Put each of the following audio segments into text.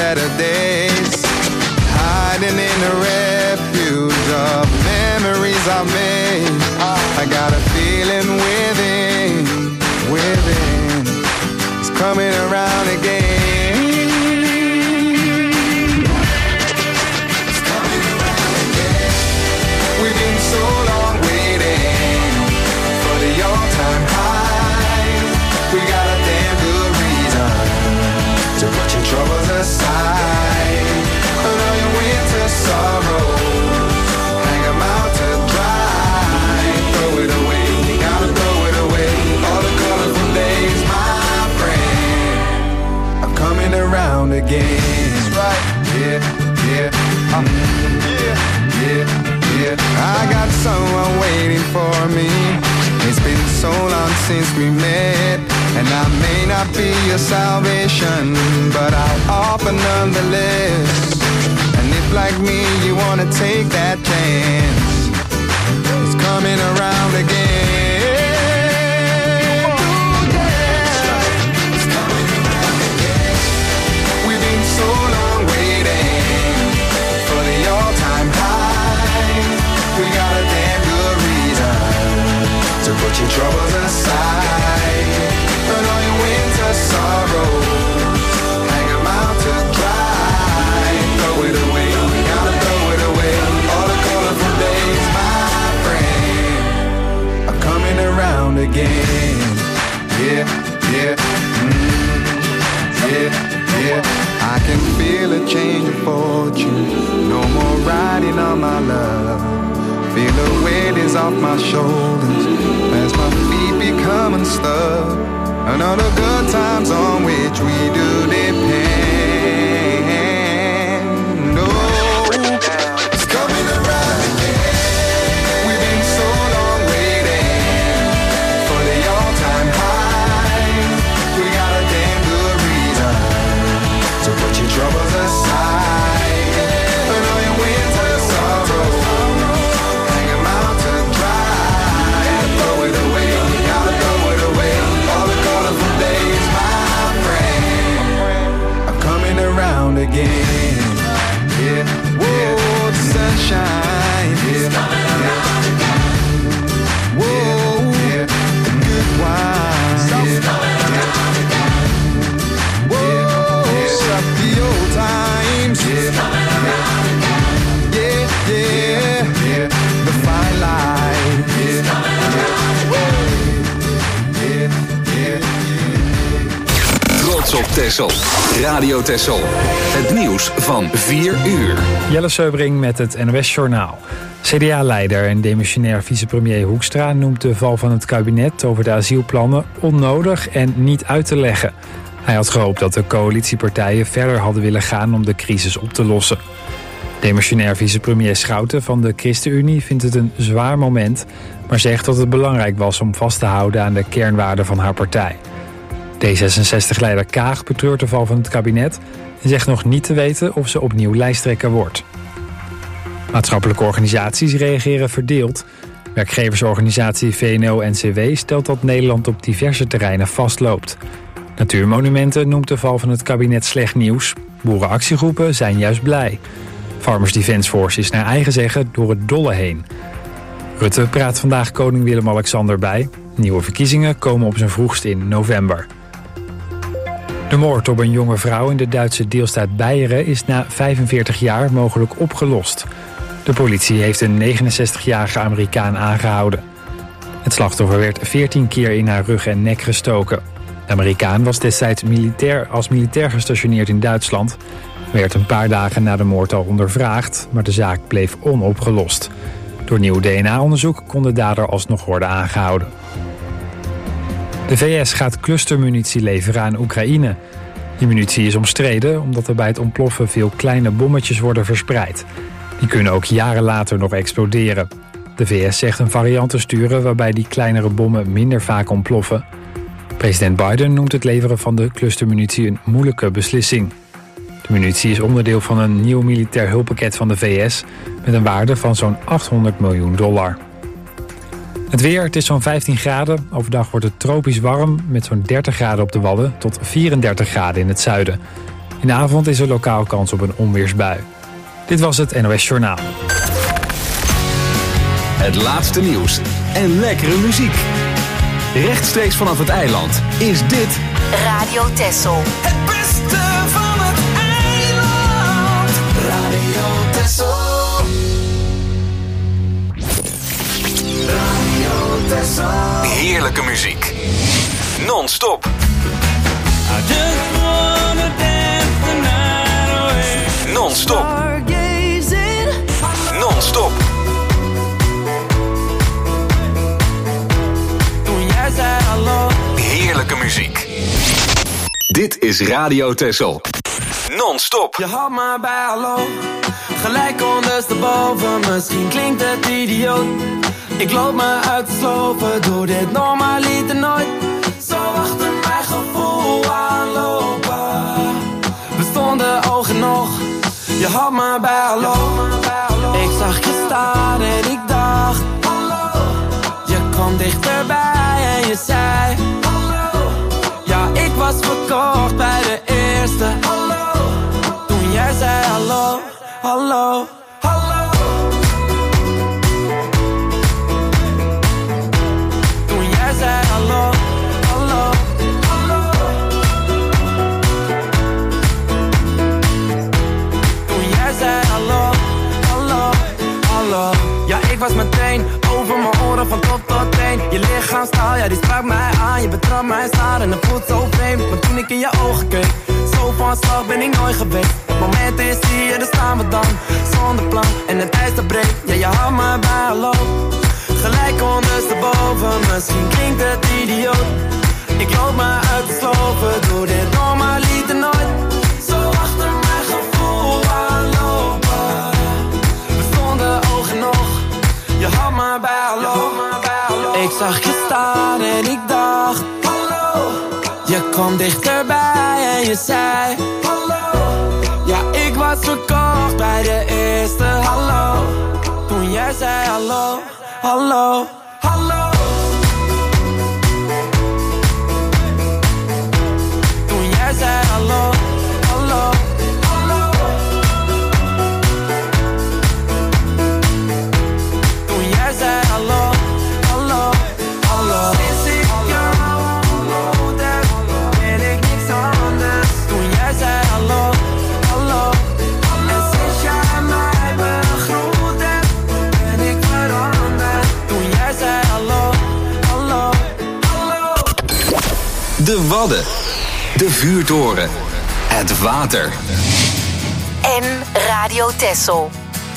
better days. Hiding in the refuge of memories I made. I got a feeling within, it's coming around again. It's coming around again. We've been so long waiting for the all-time high. We got a damn good reason to put your troubles aside. Put all your winter sorrows, hang them out to dry. Throw it away, you gotta throw it away. All the colorful days, my friend, are coming around again. That's right, yeah. I got someone waiting for me. It's been so long since we met, and I may not be your salvation, but I'll offer nonetheless. And if like me you wanna take that chance, it's coming around again. Ooh, yeah. It's coming around again. We've been so long waiting for the all-time high. We got a damn good reason to put your troubles aside. Put all your winter sorrows, hang them out to dry. Throw it away, we gotta throw it away. All the colorful days, my friend, are coming around again. Yeah. I can feel a change of fortune. No more riding on my love. Feel the weight is off my shoulders as my feet become unstuck. And all the good times on which we do depend. Oh, it's coming around again. We've been so long waiting for the all-time high. We got a damn good reason to put your troubles aside. And all your winter sorrows, hang them out to dry. Throw it away, you gotta throw it away. All the colorful days, my friend, are coming around again. Yeah. Whoa, the sunshine. Yeah. Whoa, the good wine. Whoa, suck the old times. Yeah. The fine line. Trots op Texel. Radio Texel. Het nieuws van 4 uur. Jelle Seubring met het NOS-journaal. CDA-leider en demissionair vicepremier Hoekstra noemt de val van het kabinet over de asielplannen onnodig en niet uit te leggen. Hij had gehoopt dat de coalitiepartijen verder hadden willen gaan om de crisis op te lossen. Demissionair vicepremier Schouten van de ChristenUnie vindt het een zwaar moment, maar zegt dat het belangrijk was om vast te houden aan de kernwaarden van haar partij. D66-leider Kaag betreurt de val van het kabinet en zegt nog niet te weten of ze opnieuw lijsttrekker wordt. Maatschappelijke organisaties reageren verdeeld. Werkgeversorganisatie VNO-NCW stelt dat Nederland op diverse terreinen vastloopt. Natuurmonumenten noemt de val van het kabinet slecht nieuws. Boerenactiegroepen zijn juist blij. Farmers Defence Force is naar eigen zeggen door het dolle heen. Rutte praat vandaag koning Willem-Alexander bij. Nieuwe verkiezingen komen op zijn vroegst in november. De moord op een jonge vrouw in de Duitse deelstaat Beieren is na 45 jaar mogelijk opgelost. De politie heeft een 69-jarige Amerikaan aangehouden. Het slachtoffer werd 14 keer in haar rug en nek gestoken. De Amerikaan was destijds als militair gestationeerd in Duitsland. Werd een paar dagen na de moord al ondervraagd, maar de zaak bleef onopgelost. Door nieuw DNA-onderzoek kon de dader alsnog worden aangehouden. De VS gaat clustermunitie leveren aan Oekraïne. Die munitie is omstreden omdat er bij het ontploffen veel kleine bommetjes worden verspreid. Die kunnen ook jaren later nog exploderen. De VS zegt een variant te sturen waarbij die kleinere bommen minder vaak ontploffen. President Biden noemt het leveren van de clustermunitie een moeilijke beslissing. De munitie is onderdeel van een nieuw militair hulppakket van de VS... met een waarde van zo'n $800 miljoen. Het weer, het is zo'n 15 graden. Overdag wordt het tropisch warm met zo'n 30 graden op de Wadden... tot 34 graden in het zuiden. In In de avond is er lokaal kans op een onweersbui. Dit was het NOS Journaal. Het laatste nieuws en lekkere muziek. Rechtstreeks vanaf het eiland is dit Radio Texel. Het beste van het eiland. Radio Texel. Radio Texel. heerlijke muziek. Non-stop. I just wanna dance the night away. Non-stop. Stargazing. Non-stop. Toen jij zei hallo. Heerlijke muziek. Dit is Radio Texel. Non-stop. Je had me bij hallo. Gelijk ondersteboven, misschien klinkt het idioot. Ik loop me uit te slopen, doe dit normaliter nooit. Zo achter mijn gevoel aanlopen. We stonden oog in oog, je had me bij hallo. Ik zag je staan en ik dacht hallo. Je kwam dichterbij en je zei hallo. Ja, ik was verkocht bij de eerste hallo. Toen jij zei hallo, hallo, hallo. Toen jij zei hallo, hallo, hallo. Toen jij zei hallo, hallo, hallo. Ja, ik was meteen over mijn oren van top tot teen. Je lichaamstaal, ja die sprak mij aan. Je betrapt mij staan en het voelt zo vreemd. Maar toen ik in je ogen keek, zo van slag ben ik nooit geweest. Het moment is hier, daar staan we dan. Zonder plan en het ijs dat breekt. Ja, je had me bij hallo. Gelijk ondersteboven, misschien klinkt het idioot. Ik loop me uit te slopen, doe dit normaliter nooit. Zo achter mijn gevoel aanlopen. We stonden oog in oog, je had me bij hallo. Ik zag je staan en ik dacht hallo. Je kwam dichterbij en je zei hallo. Ja, ik was verkocht bij de eerste hallo. Toen jij zei hallo, hallo, hallo. Toen jij zei hallo, hallo, hallo. Toen jij zei hallo, hallo, hallo. Sinds ik jou ontmoet heb, ben ik niks anders. Toen jij zei hallo, hallo. En sinds jij mij begroet hebt, ben ik veranderd. Toen jij zei hallo, hallo, hallo. De Wadden. De vuurtoren. Het water. En Radio Texel.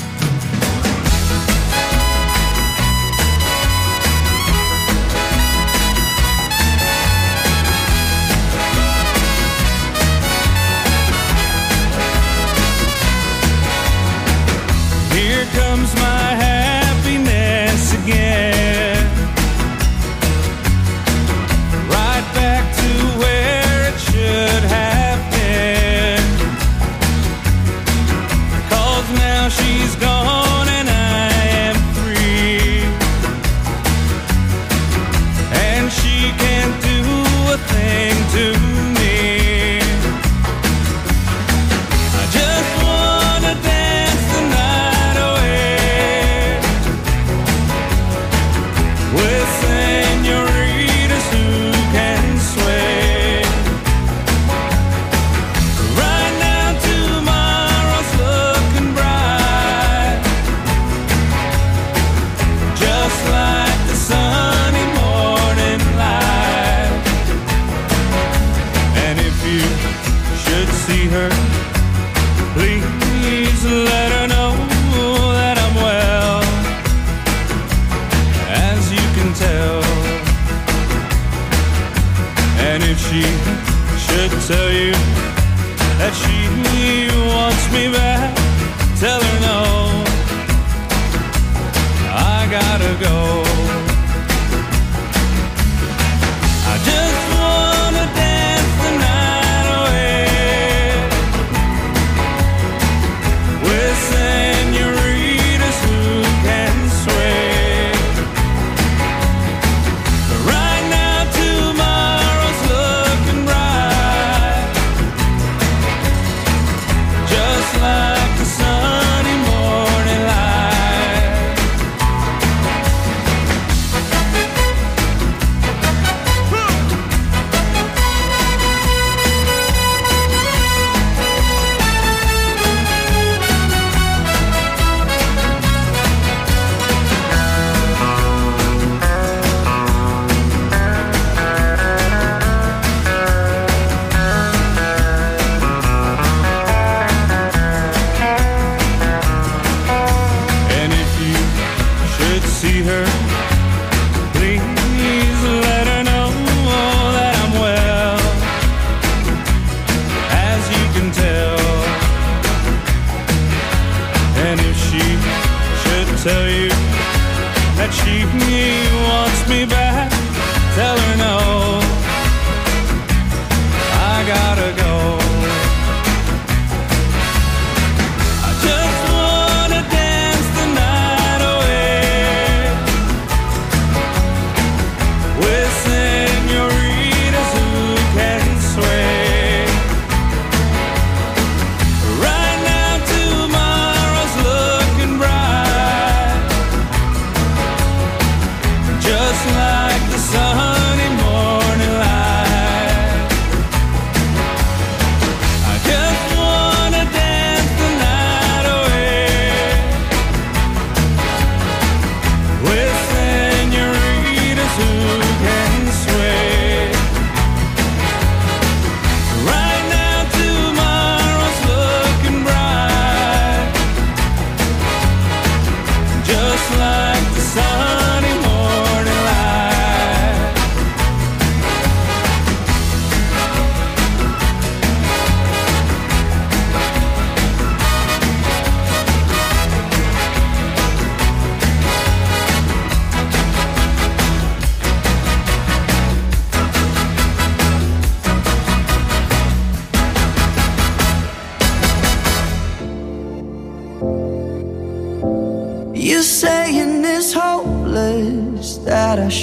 Here comes my happiness again. Right back to where it should have been. 'Cause now she's gone and I am free. And she can't do a thing to me. I just wanna dance the night away with senoritas who can sway. Right now tomorrow's looking bright, just like the sunny morning light. And if you should see her, please let her know that I'm well. As you can tell. And if she should tell you that she wants me back, tell her no, I gotta go. I just wanna dance the night away with senoritas who can sway. Right now tomorrow's looking bright,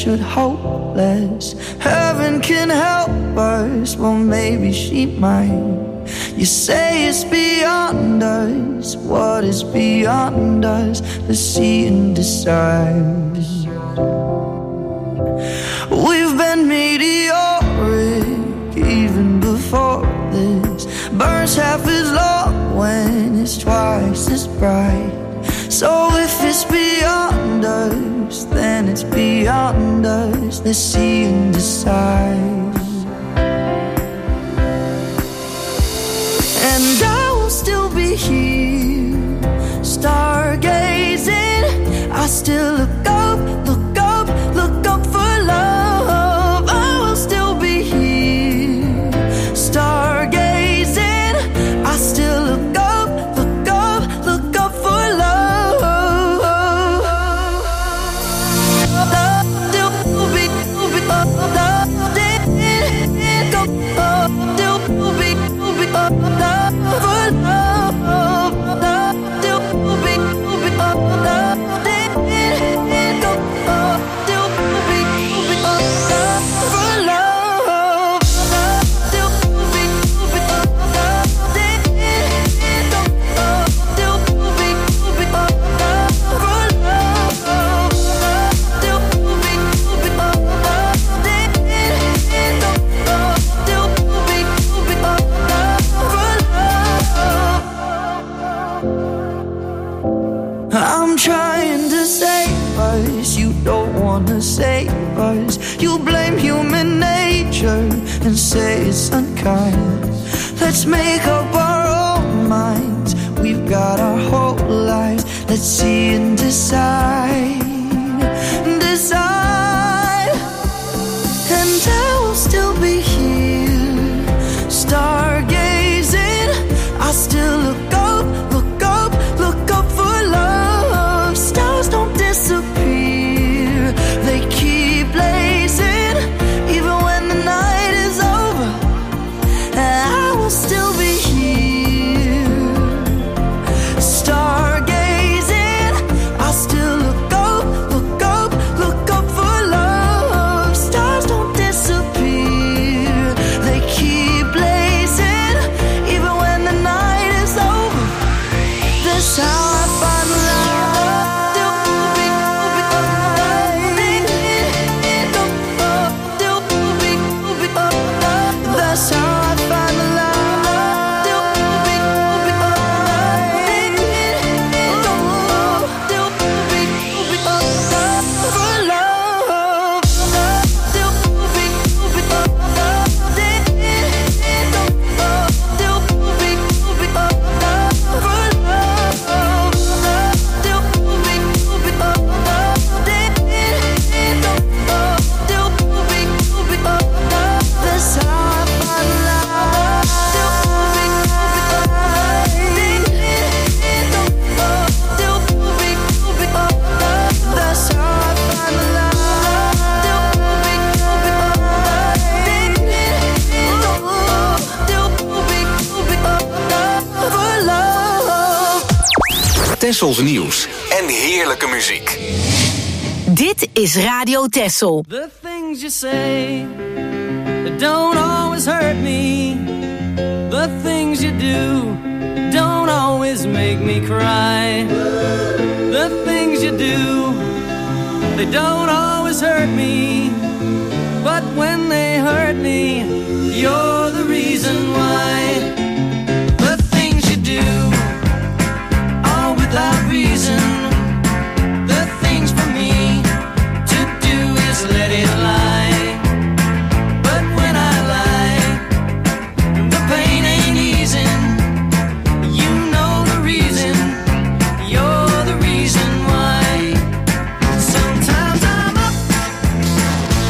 pictured hopeless. Heaven can help us, well maybe she might. You say it's beyond us. What is beyond us? Let's see and decide. We've been meteoric even before this. Burns half as long when it's twice as bright. So if it's beyond us, then it's beyond us. Let's see and decide. And I will still be here, stargazing. I still look up, look up, look up for love. I will still be here, stargazing. I still look up, look up, look up for love. Still be, I'm trying to save us. You don't wanna save us. You blame human nature and say it's unkind. Let's make up our own minds. We've got our whole lives. Let's see and decide. Decide. And I will still be here, stargazing. I still look up, look up, look up for love. Stars don't disappear, they keep blazing. Even when the night is over, I will still be here, stargazing. I still look up, look up, look up for love. Stars don't disappear, they keep blazing. Even when the night is over, that's how I find love. That's how I find Tessels nieuws en heerlijke muziek. Dit is Radio Tessel. The things you say that don't always hurt me. The things you do don't always make me cry. The things you do, they don't always hurt me. But when they hurt me, you're the reason why. The things you do are without reason. The things for me to do is let it lie. But when I lie, the pain ain't easing. You know the reason, you're the reason why. Sometimes I'm up,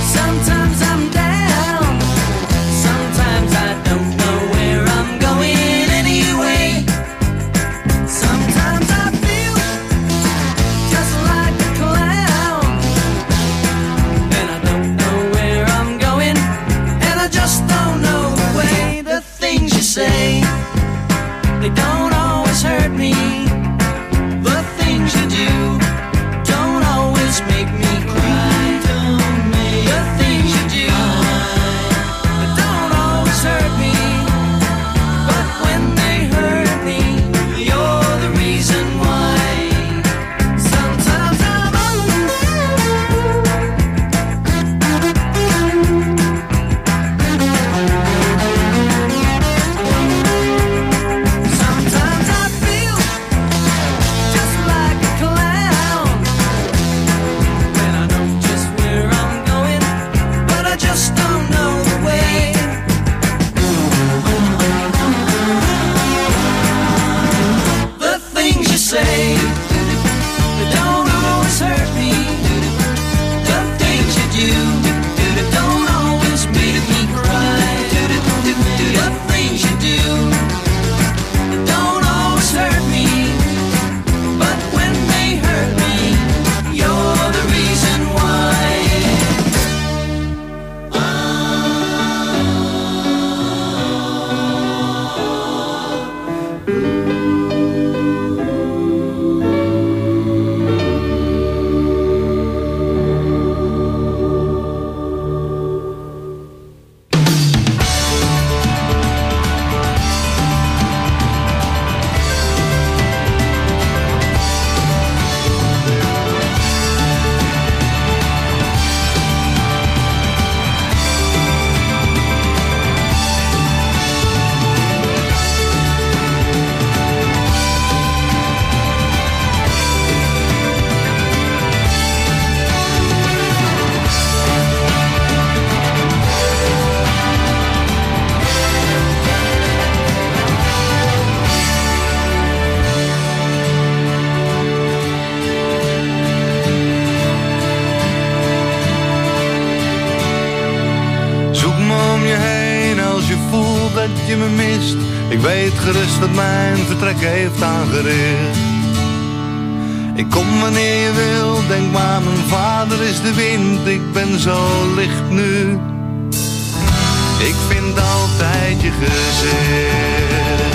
dat je me mist. Ik weet gerust wat mijn vertrek heeft aangericht. Ik kom wanneer je wil, denk maar mijn vader is de wind. Ik ben zo licht nu, ik vind altijd je gezicht.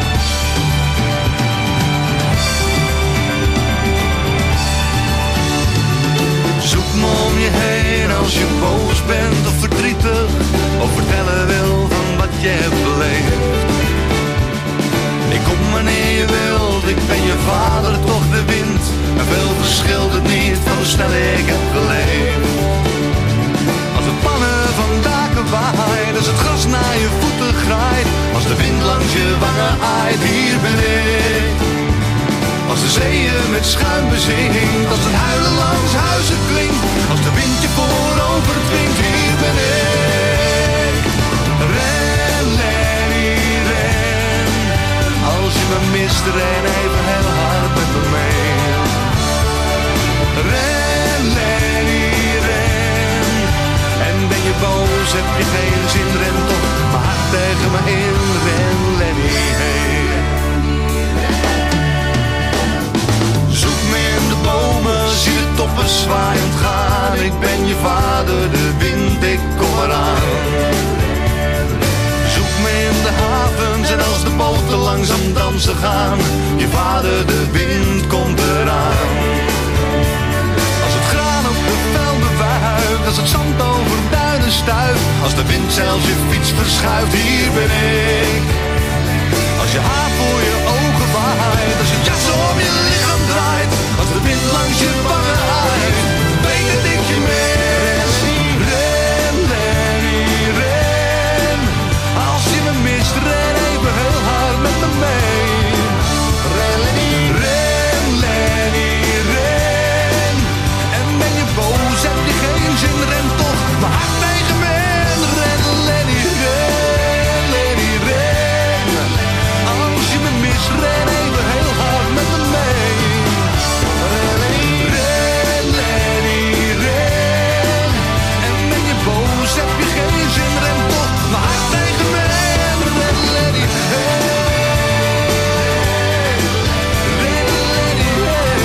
Zoek me om je heen als je boos bent of verdrietig, of vertellen wil van wat je hebt beleefd. Ik kom wanneer je wilt, ik ben je vader, toch de wind. En veel verschilt het niet van hoe snel ik heb geleefd. Als het pannen van daken waait, als het gras naar je voeten graait, als de wind langs je wangen aait, hier ben ik. Als de zeeën met schuim bezinkt, als het huilen langs huizen klinkt, als de wind je voorover dwingt, hier ben ik. Ren, Lenny, ren. Als je me mist, ren even heel hard met me mee. Ren, Lenny, ren. En ben je boos, heb je geen zin, ren toch mijn hart tegen me in. Ren, Lenny, hey. Zoek me in de bomen, zie de toppen zwaaiend gaan. Ik ben je vader, de wind, ik kom eraan. Zoek me in de havens en als de boten langzaam dansen gaan. Je vader, de wind, komt eraan. Als het graan op de velden wuift, als het zand over duinen stuift, als de wind zelfs je fiets verschuift, hier ben ik. Als je haar voor je ogen waait, als je jas om je lichaam draait, als de wind langs je wangen aait, weet dat ik je mis. Ren, Lenny, ren. Als je me mist, ren even heel hard met me mee. Ren, Lenny, ren, Lenny, ren. En ben je boos, heb je geen zin, ren toch mijn hart tegen me in. Ren, Lenny, ren, Lenny, ren. Als je me mist, ren even heel hard met me mee. Ren, Lenny, ren. En ben je boos, heb je geen zin, ren toch mijn hart tegen me in. Ren, Lenny, hey. Ren, Lenny, hey.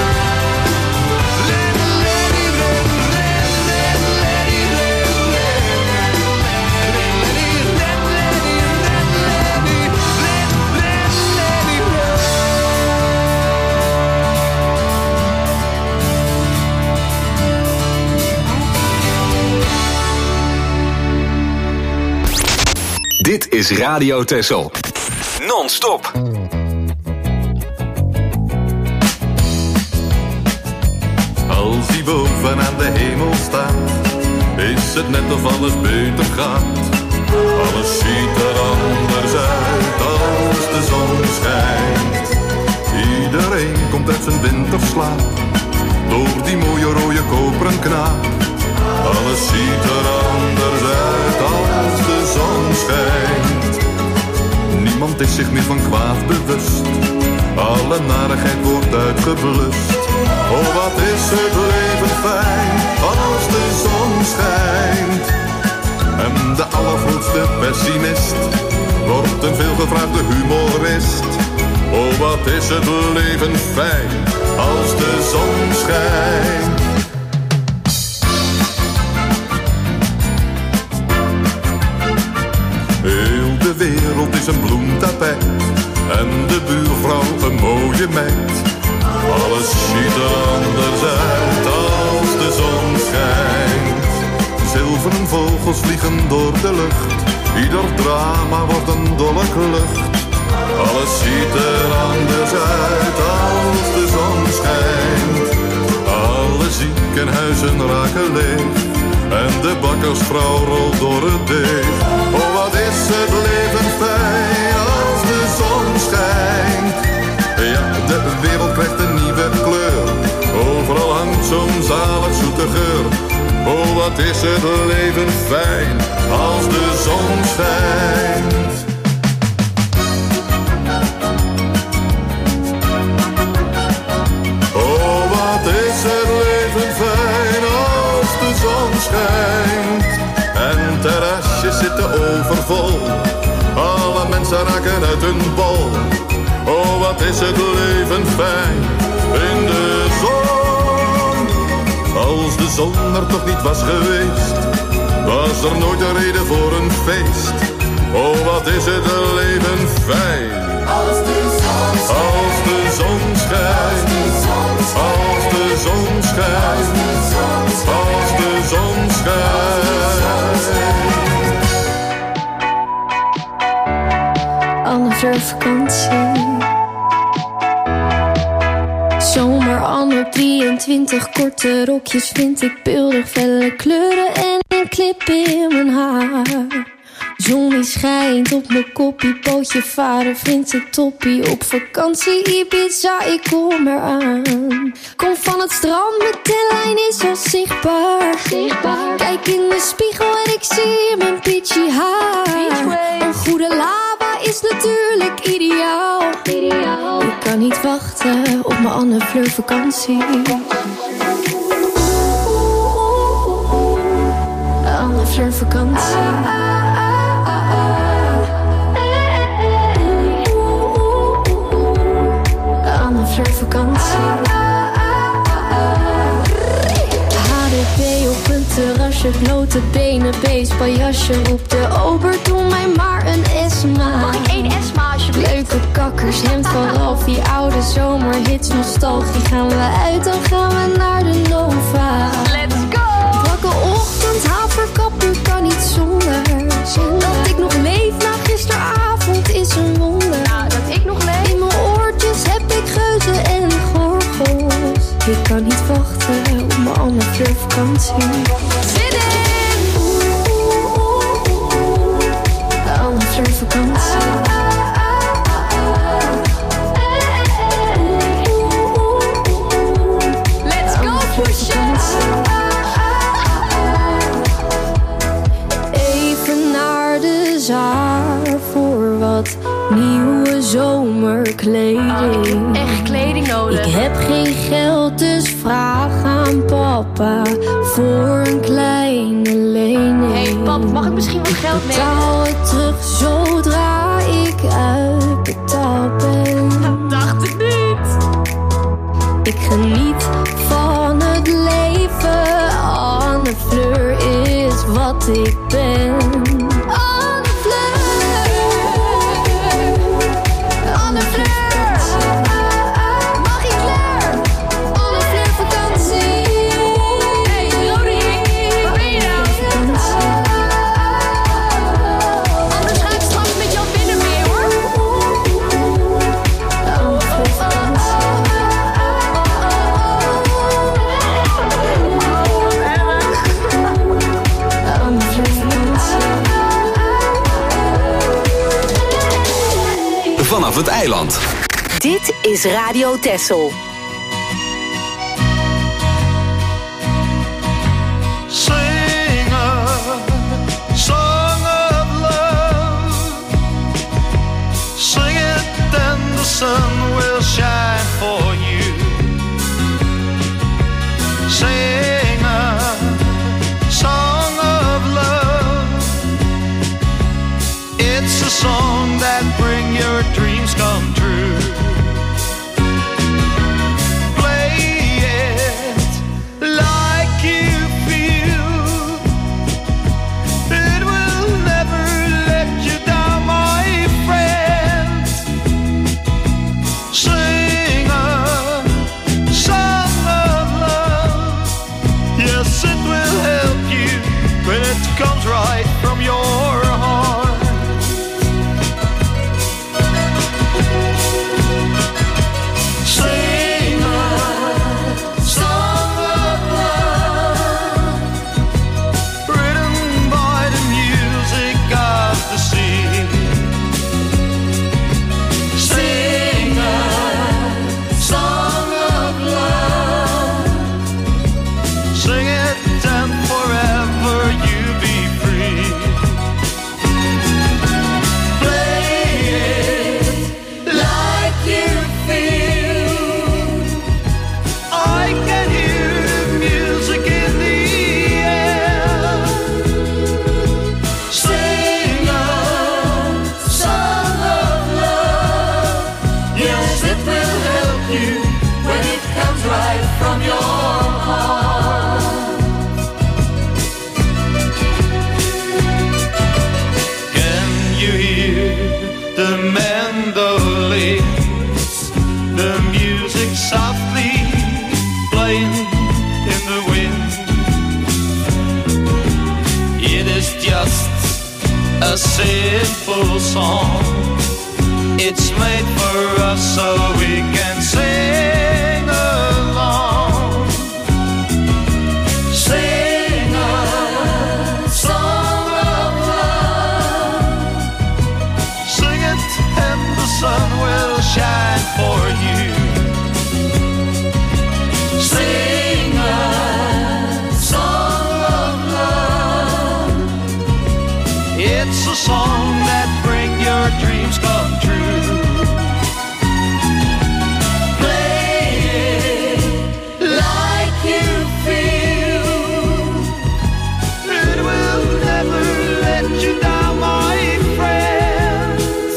Ren, Lenny, ren, ren, ren, Lenny, ren, ren. Ren, Lenny, ren, Lenny, ren, Lenny, ren, ren, Lenny, ren. Dit is Radio Texel. Non-stop. Als hij boven aan de hemel staat, is het net of alles beter gaat. Alles ziet er anders uit als de zon schijnt. Iedereen komt uit zijn winterslaap, door die mooie rode koperen knaap. Alles ziet er anders uit als de zon schijnt. Niemand is zich meer van kwaad bewust, alle narigheid wordt uitgeblust. Oh, wat is het leven fijn als de zon schijnt. En de allergrootste pessimist wordt een veelgevraagde humorist. Oh, wat is het leven fijn als de zon schijnt. Heel de wereld is een bloemtapijt en de buurvrouw een mooie meid. Alles ziet er anders uit als de zon schijnt. Zilveren vogels vliegen door de lucht, ieder drama wordt een dolle klucht. Alles ziet er anders uit als de zon schijnt. Alle ziekenhuizen raken leeg en de bakkersvrouw rolt door het deeg. Oh, wat is het leven fijn als de zon schijnt. Ja, de wereld krijgt een nieuwe kleur, overal hangt zo'n zalig zoete geur. Oh, wat is het leven fijn als de zon schijnt. Oh, wat is het leven fijn als de zon schijnt. En terrasjes zitten overvol, ze raken uit hun bol. Oh, wat is het leven fijn in de zon. Als de zon er toch niet was geweest, was er nooit een reden voor een feest. Oh, wat is het leven fijn. Als de zon schijnt, als de zon schijnt, als de zon schijnt. Anne Fleur vakantie. Zomer Anne 23, korte rokjes vind ik beeldig, felle kleuren en een clip in mijn haar. Zon die schijnt op mijn koppie, pootje varen vindt het toppie. Op vakantie Ibiza, ik kom eraan. Kom van het strand, mijn tenlijn is al zichtbaar. Kijk in de spiegel en ik zie mijn peachy haar. Een goede lava is natuurlijk ideaal. Ik kan niet wachten op mijn Anne Fleur vakantie. Anne Fleur vakantie. Anne Fleur vakantie. HDP op een terrasje, blote benen, baseball op de ober, doe mij maar een Esma. Mag ik 1 Esma alsjeblieft? Leuke kakkers, hemd van Ralphie, oude zomerhits, nostalgie. Gaan we uit, dan gaan we naar de Nova. Let's go! Wakke ochtend, haverkappen, kan niet zonder. Dat ik nog leef na gisteravond is een wonder. Nou, dat ik nog leef. In mijn oortjes heb ik geuzen en gorgels. Ik kan niet wachten op mijn Anne Fleur vakantie. Zin in! Anne Fleur vakantie. Let's go, Poesje! Even naar de zaar voor wat nieuwe zomerkleding. Echt kleding nodig. Ik heb geen geld, dus vraag aan papa voor een kleine lening. Hey pap, mag ik misschien wat geld mee? Betaal het terug zodra ik uitbetaald ben. Dat dacht ik niet. Ik geniet van het leven. Anne Fleur is wat ik ben. Anne Fleur. Anne Fleur. Magie Claire. Anne Fleur vakantie. Hey Roderick, waar ben je nou? Anders ga ik straks met jou binnen mee hoor. Anne Fleur vakantie. Anne Fleur vakantie. Vanaf het eiland. Dit is Radio Texel. Sing a song of love. Sing it, then the sun will shine for you. Sing a song of love. It's a song that brings your dreams come true. a simple song. It's made for us so we can sing along. Sing a song of love. Sing it and the sun will shine for you. Sing a song of love. It's a song that brings your dreams come true. Play it like you feel. It will never let you down, my friends.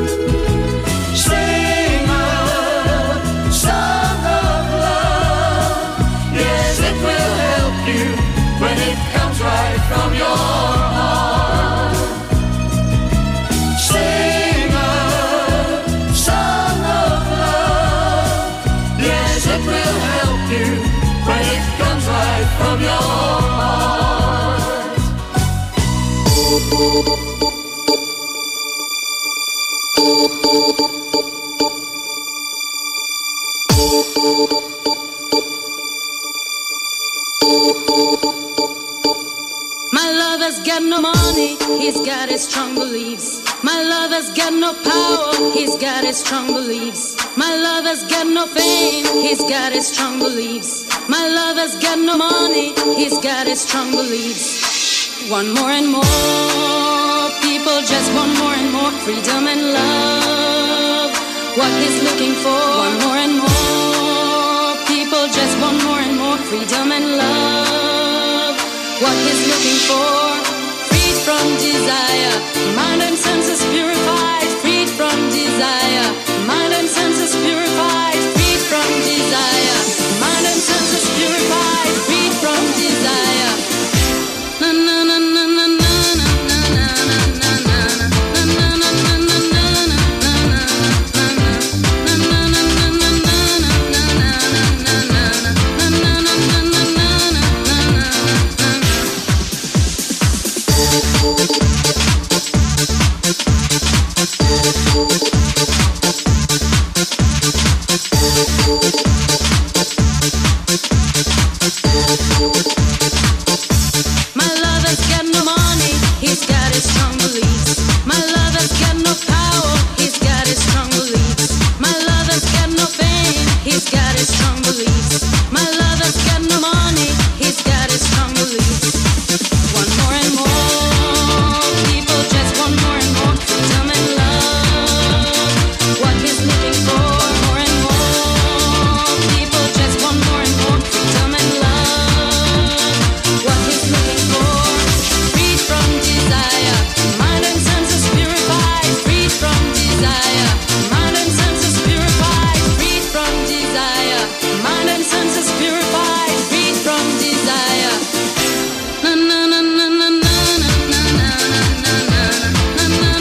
Sing a song of love. Yes, it will help you when it comes right from your heart. Sing a song of love. Yes, it will help you when it comes right from your heart. My lover's got no money, he's got his strong beliefs. My lover's got no power, he's got his strong beliefs. My lover's got no fame, he's got his strong beliefs. My lover's got no money, he's got his strong beliefs. Want more and more, people just want more and more freedom and love. What he's looking for, want more and more, people just want more and more freedom and love. What he's looking for, freed from desire, mind and senses purified, freed from desire, mind and senses purified, freed from desire, mind and senses purified, freed from desire. Na na na na na na na na na na na na na My lover's got no money, he's got his strong beliefs. My lover's got no power, he's got his strong beliefs. My lover's got no fame, he's got his strong beliefs. My lover's got no money, he's got his strong beliefs. Want more and more, people just want more and more freedom and love. What he's looking for, more and more, people just want more and more freedom and love. What he's looking for, freed from desire, mind and senses purified, freed from desire, mind and senses purified, freed from desire, mind and senses purified, freed from desire. Na na na na na na na na na na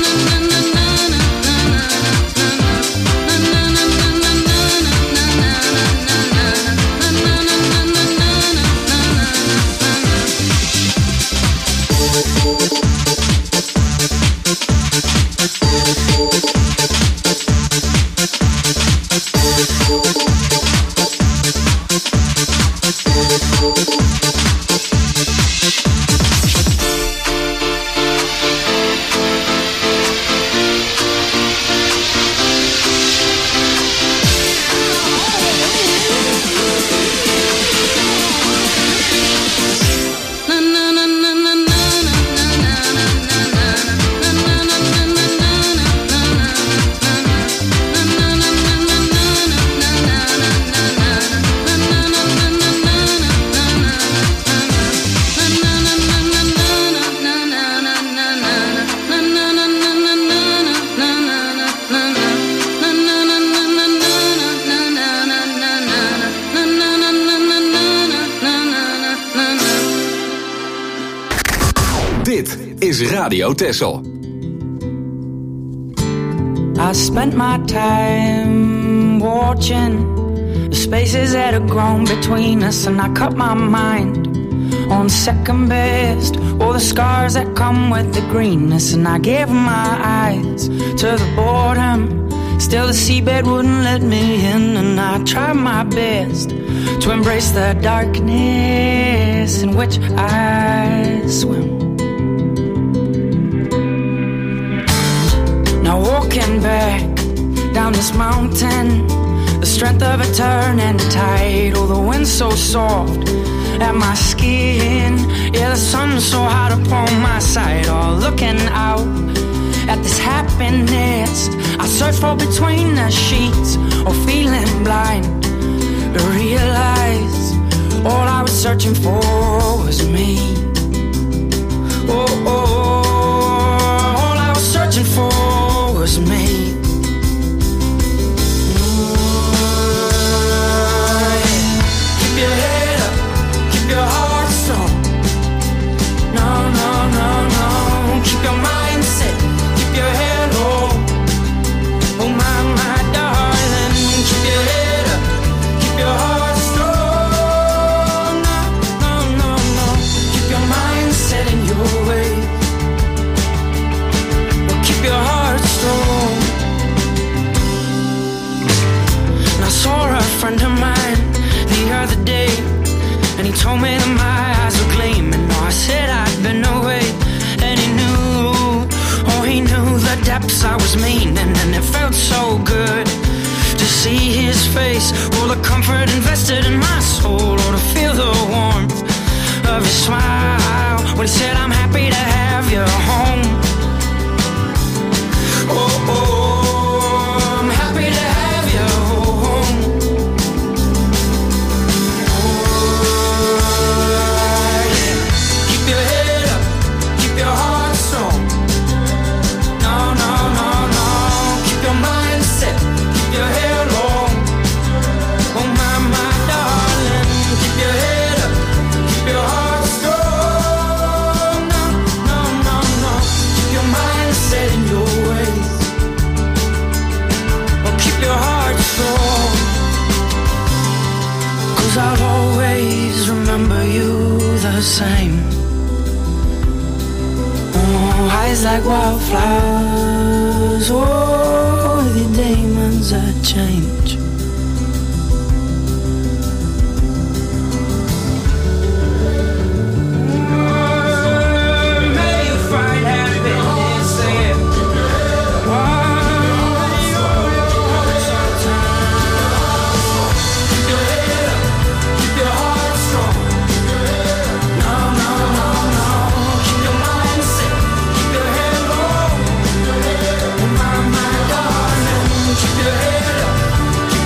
Dit is Radio Texel. I spent my time watching the spaces that have grown between us, and I cut my mind on second best. All the scars that come with the greenness, and I gave my eyes to the boredom. Still the seabed wouldn't let me in, and I tried my best to embrace the darkness in which I swim. Now walking back down this mountain, the strength of a turning tide. Oh, the wind's so soft at my skin, yeah, the sun's so hot upon my side. Oh, looking out at this happiness I search for between the sheets, or feeling blind to realize all I was searching for was me. Oh, oh, oh, all I was searching for was me. Keep your head up, keep your heart strong. No, no, no, no. Keep your mind set, keep your head low. Oh my, my darling, keep your head up, keep your heart strong. No, no, no, no. Keep your mind set in your way. Oh, keep your heart strong. And I saw a friend of mine the other day, and he told me that my eyes were gleaming. Oh, I said I'd been away, and he knew, oh, he knew the depths I was meaning, and it felt so good to see his face, all the comfort invested in my soul, or to feel the warmth of his smile when he said, I'm happy to have you home. Oh, oh, I'm happy to have you home. Keep your head up, keep your heart strong. No, no, no, no. Keep your mind set, keep your hair long. Oh my, my darling, keep your head up, keep your heart strong. No, no, no, no. Keep your mind set in your ways. Oh, keep your heart strong. 'Cause I'll always remember you the same. Oh, eyes like wildflowers, oh, with your demons that change. May you find happiness, sing it. Keep your head up, keep your heart strong. No, no, no, no. Keep your mind set, keep your head low. Oh my, my darling, keep your head up, keep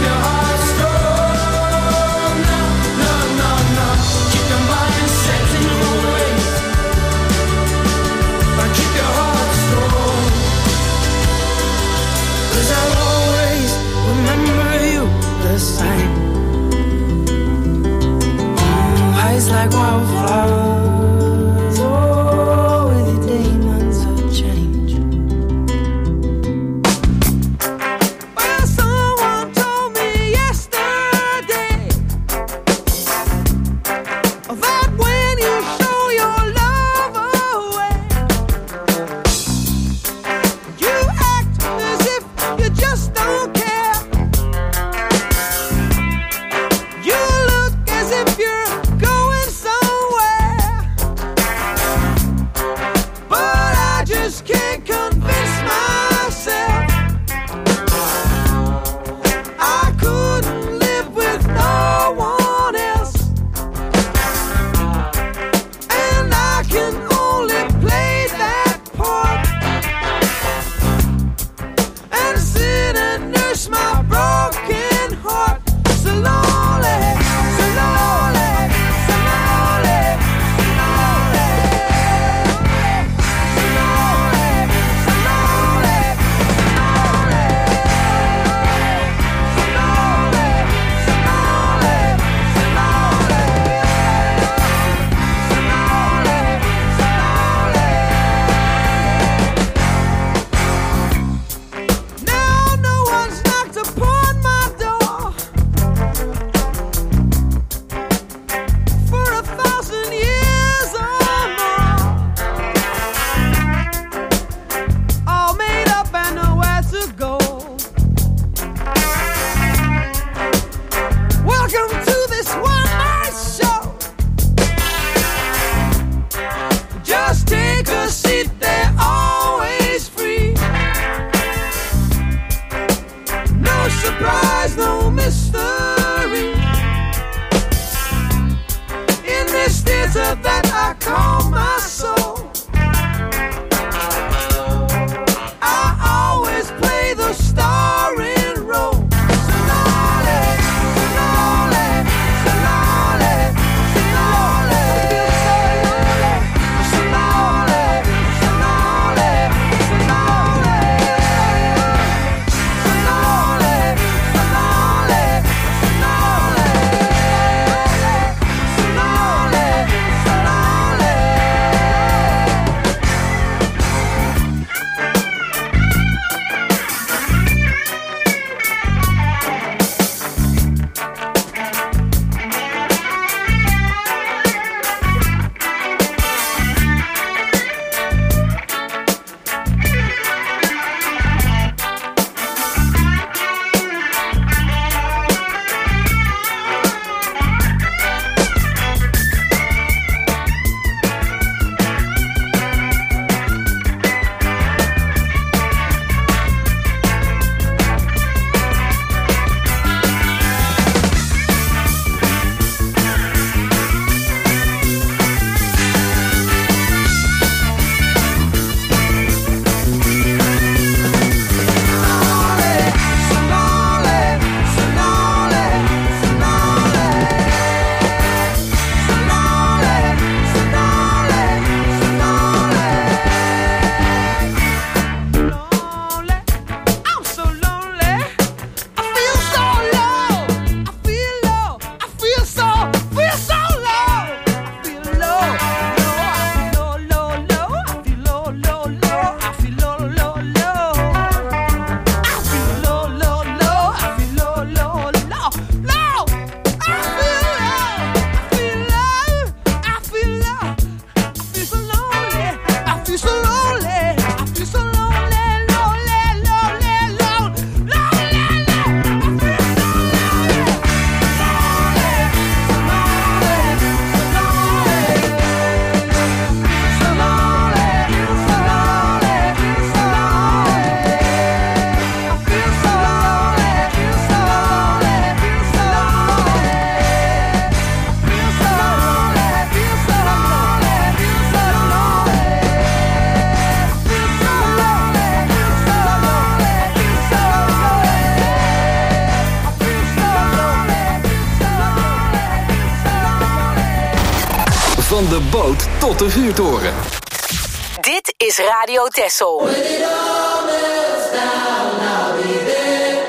Van de boot tot de vuurtoren. Dit is Radio Texel. When it all melts down, I'll be there.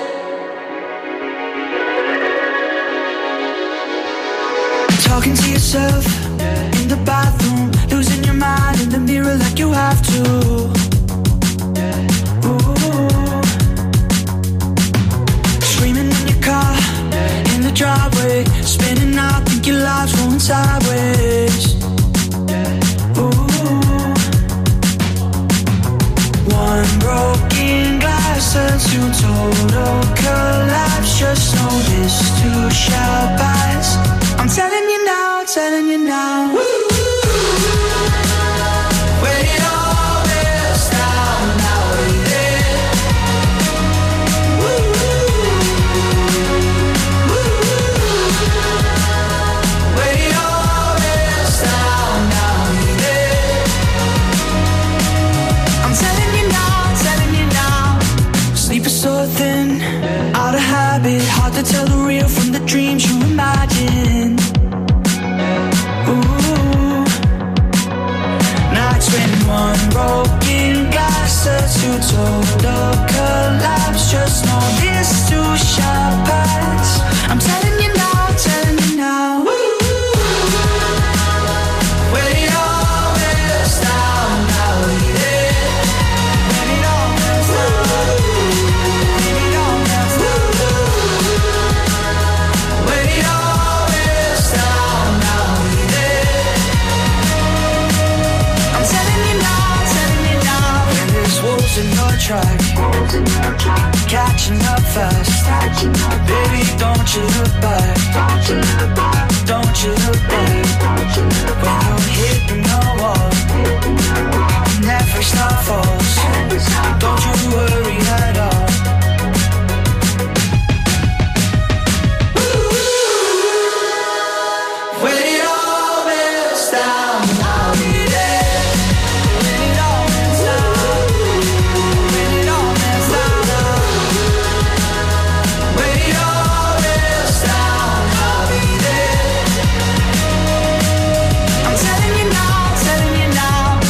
Talking to yourself in the bathroom, losing your mind in the mirror like you have to. Ooh. Screaming in your car, in the driveway, spinning out, think your life's going sideways. Ooh. One broken glass turns to total collapse. Just know this too shall pass. I'm telling you now, telling you now. When it all melts down, I'll be there. When it all melts down, I'll be there. I'm telling you now. Sleep is so thin, out of habit, hard to tell the real from the dreams you imagine. Ooh. Nights when one broken glass turns to total collapse. Just know this too shall pass. I'm telling you now, telling you now. When it all melts down, I'll be there. When it all melts down, when it all melts down, when it all melts down, I'll be there. I'm telling you now. When there's wolves in your track, catching up fast. Baby, don't you look back. Don't you look back. When you're hitting the wall, never stop falls. Don't you worry at all. When it all melts down, I'll be there. When it all melts down, when it all melts down, when it all melts down, I'll be there. I'm telling you now, telling you now.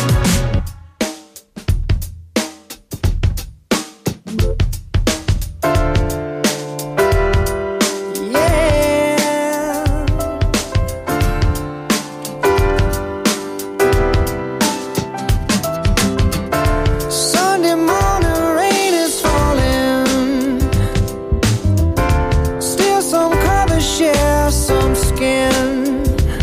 Sunday morning rain is falling. Still some colors share some skin.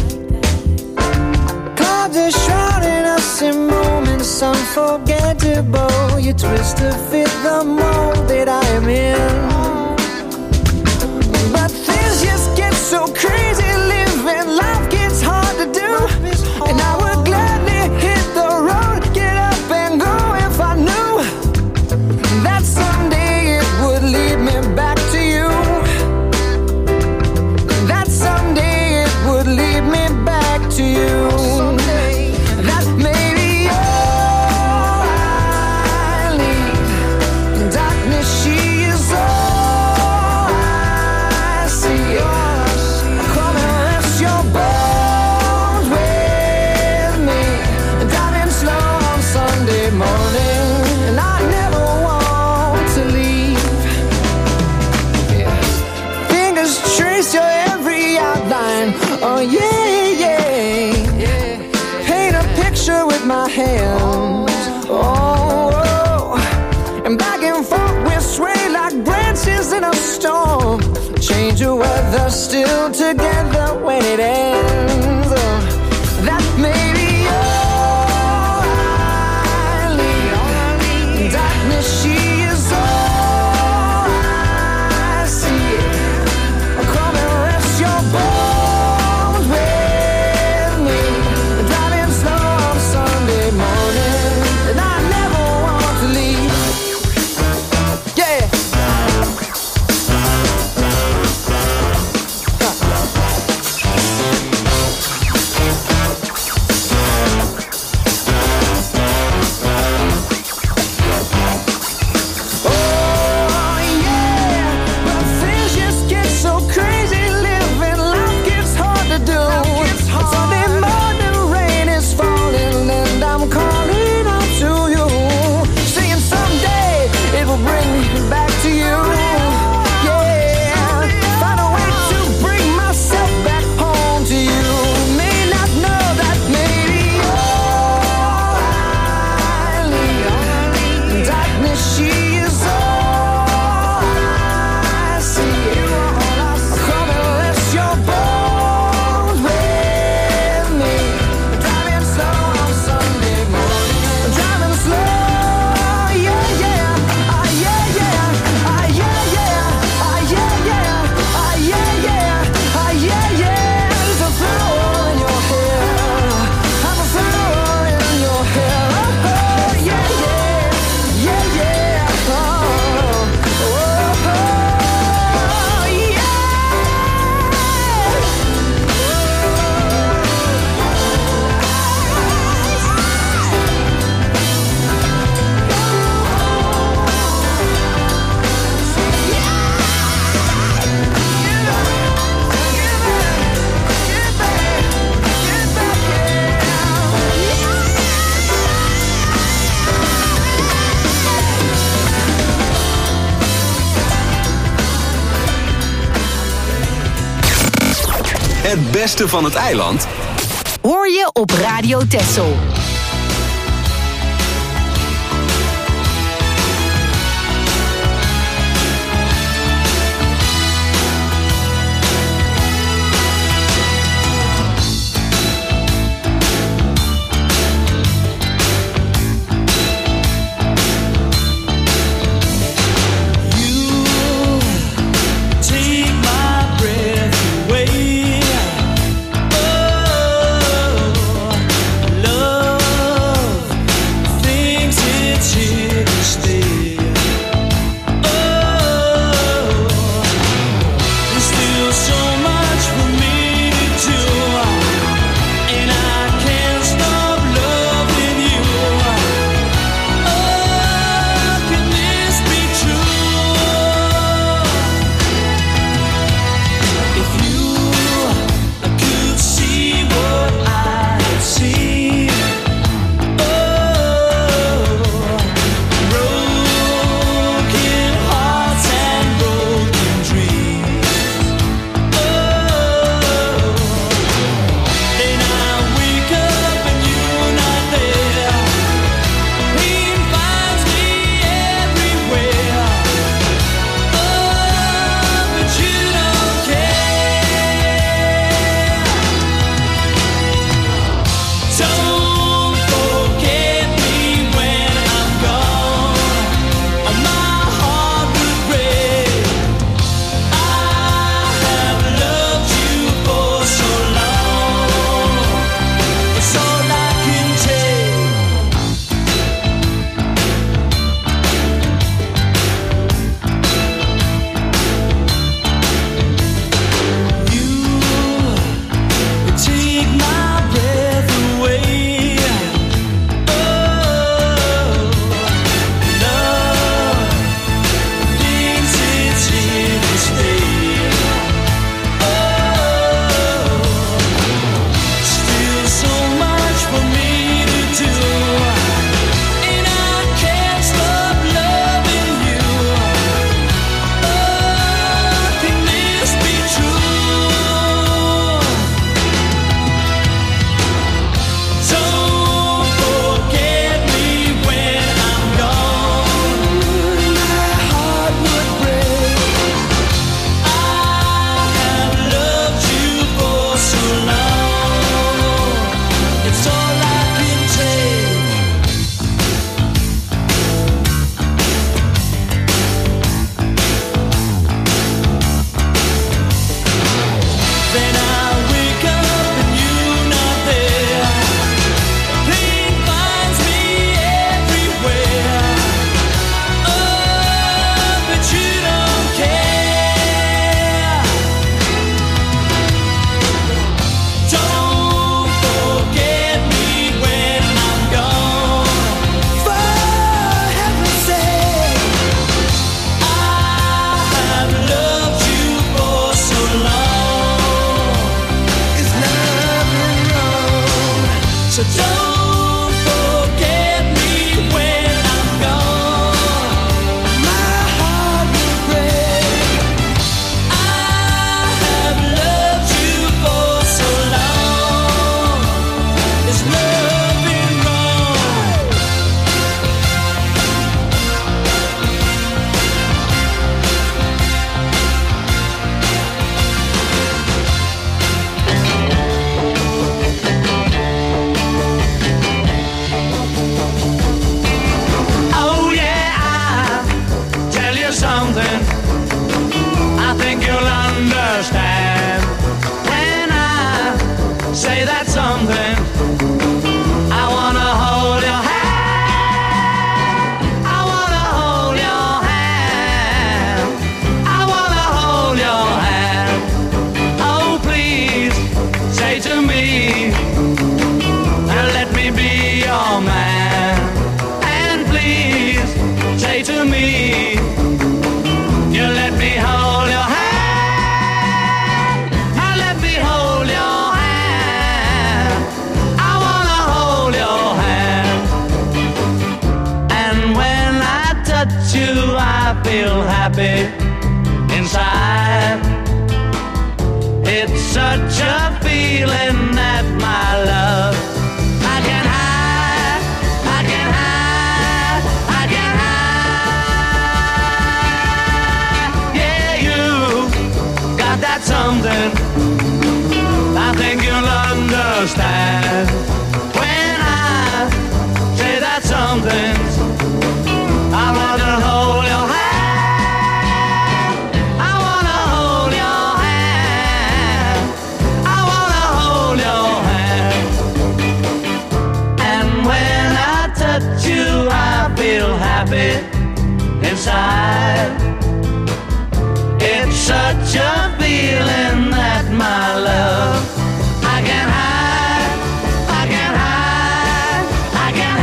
Clouds are shrouding us in moments unforgettable. You twist to fit the mold that I am in. But things just get so crazy. Living life gets hard to do. And I would gladly hit the road, get up and go if I knew that someday it would lead me back to you. That someday it would lead me back to you. That maybe all I need. Darkness, she is all I see. Come and rest your bones with me. Driving slow on Sunday morning, and I never want to leave. Yeah. Fingers trace your every outline. Oh yeah, yeah. Paint a picture with my hands. Oh, and back and forth we sway like branches in a storm. Change the weather, still together when it ends. That may be all I need. Darkness, she is all I see. Come and rest your bones with me. Driving slow on Sunday morning, and I never want to leave. Yeah. Het beste van het eiland Hoor je op Radio Texel. feel happy inside. It's such a feeling that my love I can hide, I can hide, I can hide. Yeah, you got that something I think you'll understand when I say that something. I want to hold your hand. I want to hold your hand. I want to hold your hand. And when I touch you, I feel happy inside. It's such a feeling that my love I can hide, I can hide, I can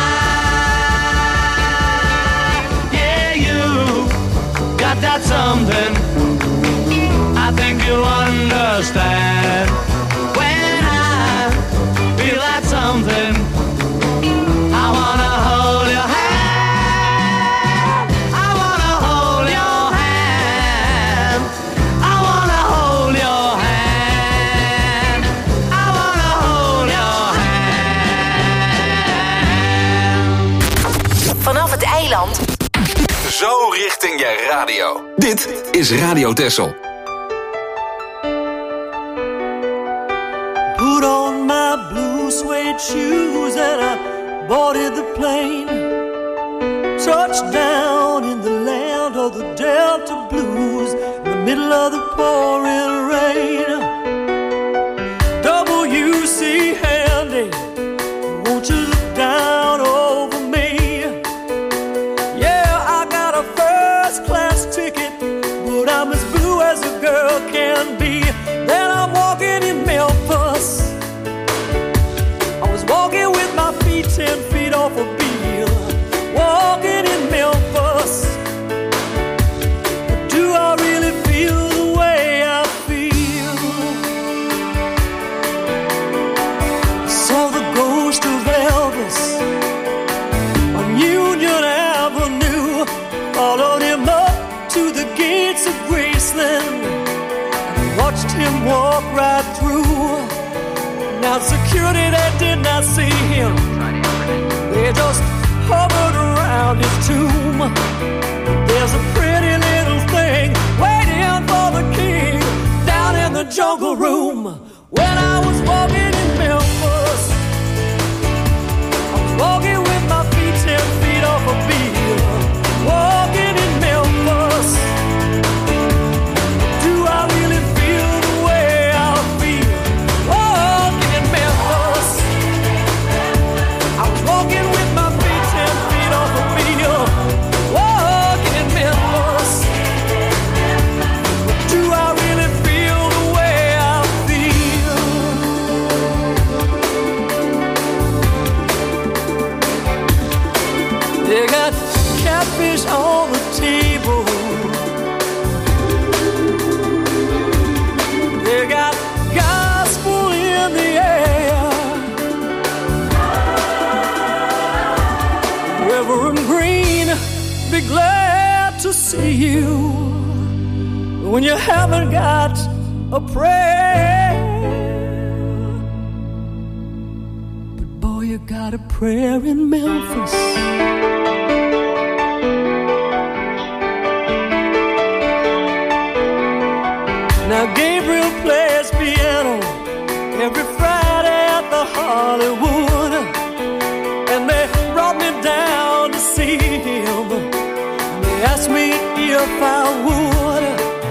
hide. Yeah, you got that something I think you'll understand when I feel that something. I wanna hold your hand. I wanna hold your hand. I wanna hold your hand. I wanna hold your hand. Vanaf het eiland. Zo richting je radio. Dit is Radio Texel. Put on my blue suede shoes and I boarded the plane. Touchdown in the land of the Delta Blues, in the middle of the pouring rain. W.C. Handy, won't you look down over me? Yeah, I got a first class ticket, but I'm as blue as a girl can be. Then I'm walking in Memphis. I was walking with my feet 10 feet off a bill. Walking in Memphis. But do I really feel the way I feel? I saw the ghost of Elvis on Union Avenue. Followed him up to the gates of Graceland and watched him walk right through. Now security, they did not see him. They just hovered around his tomb. There's a pretty little thing waiting for the king down in the jungle room. When I was walking in Memphis, I was walking with my feet 10 feet off a bill. Walking in Memphis. Do I really feel the way I feel? Walking in Memphis. I was walking with my feet 10 feet off a bill. Walking in Memphis. Do I really feel the way I feel? They got catfish on the table. They got gospel in the air. Reverend Green, be glad to see you when you haven't got a prayer. But boy, you got a prayer in Memphis. Now Gabriel plays piano every Friday at the Hollywood, and they brought me down to see him. They asked me if I would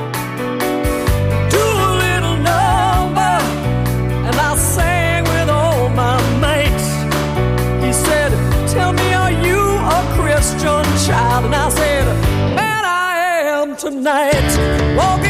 do a little number, and I sang with all my mates. He said, "Tell me, are you a Christian child?" And I said, "Man, I am tonight." Walking